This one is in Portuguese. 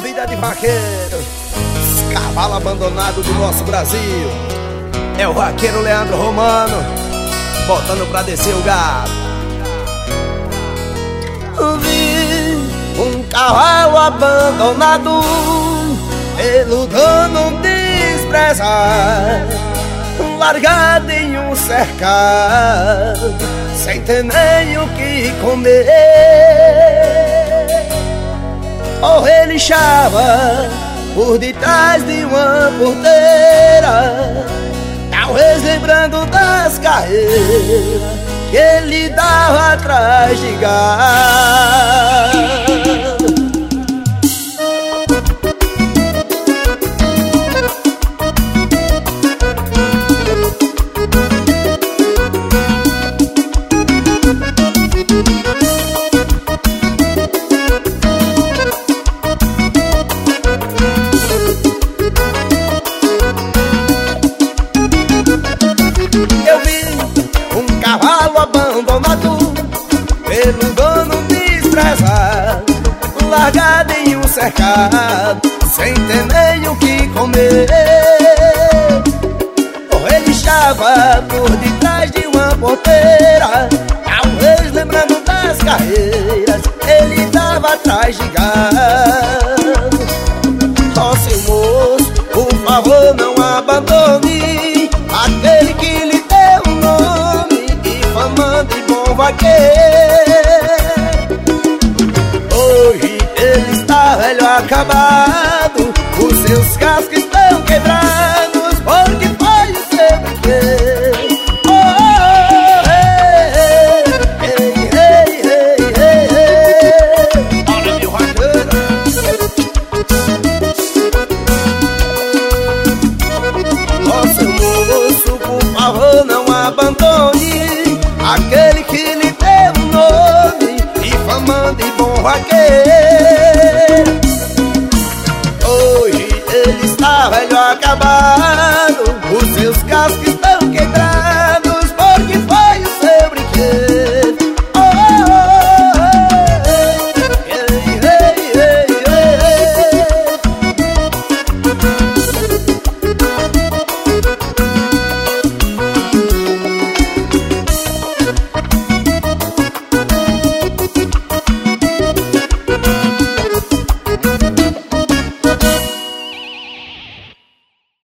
vida de vaqueiro, os cavalos abandonados do nosso Brasil. É o vaqueiro Leandro Romano, botando pra descer o gado. Vi um cavalo abandonado pelo dono desprezado, largado em um cercado, sem ter nem o que comer. Ou relinchava por detrás de uma porteira, talvez lembrando das carreiras que ele dava atrás de gado. Eu vi um cavalo abandonado pelo dono desprezado, largado em um cercado, sem ter nem o que comer. Ele estava por detrás de uma porteira, talvez lembrando das carreiras, ele dava atrás de gado. Ó, seu moço, por favor, não abandone aquele que lhe deu um nome e fama de bom vaqueiro. Hoje ele está velho acabado, os seus cascos estão quebrados, porque foi o seu brinquedo. Oh, oh, hey, hey, hey, hey, hey, hey. Olha, meu vaqueiro. Ó, seu moço, por favor, não abandone aquele que lhe deu um nome e fama de bom vaqueiro. Hoje ele está velho acabado,